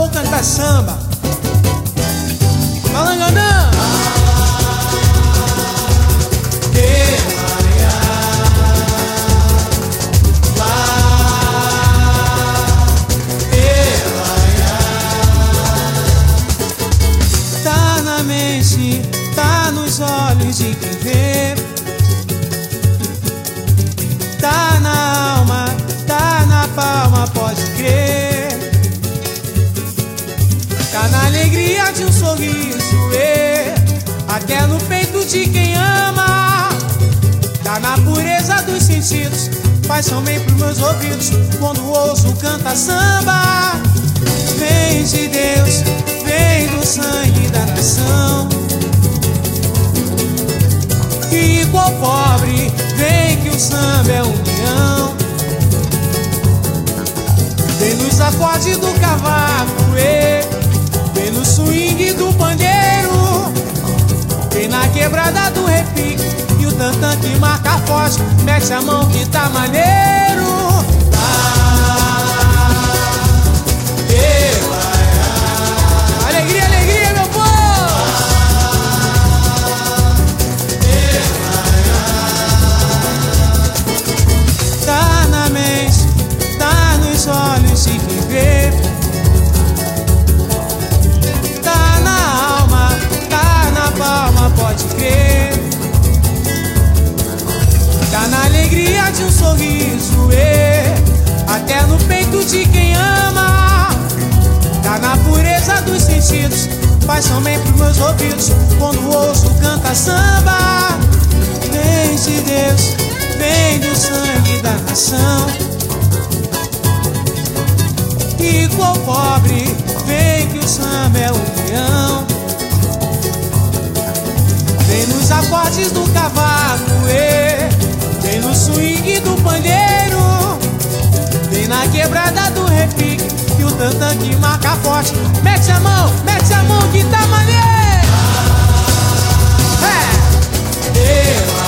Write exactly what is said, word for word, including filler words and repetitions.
vou cantar samba. Malanganã. Tá na mente, tá nos olhos de quem vê, tá na alma, tá na palma, pode crer. Tá na alegria de um sorriso, e até no peito de quem ama. Tá na pureza dos sentidos, faz também pros meus ouvidos quando ouço canta samba. Vem de Deus, vem do sangue da nação. E igual pobre, vem que o samba é união. Vem nos acordes do cavaco, e vem no swing do pandeiro, vem na quebrada do repique e o tantã que marca forte. Mexe a mão que tá maneiro. Alegria, alegria, meu povo! Tá na mente, tá nos olhos de quem vê, tá na alma, tá na palma, pode crer. Tá na alegria de um sorriso, e até no peito de quem ama. Tá na pureza dos sentidos, faz também pros meus ouvidos quando ouço canta samba. Vem de Deus, vem do sangue da nação. Igual pobre, vem que o samba é união. Vem nos acordes do cavaco, e vem no swing do pandeiro, vem na quebrada do repique e o tantã que marca forte. Mete a mão, mete a mão que tá maneiro. É.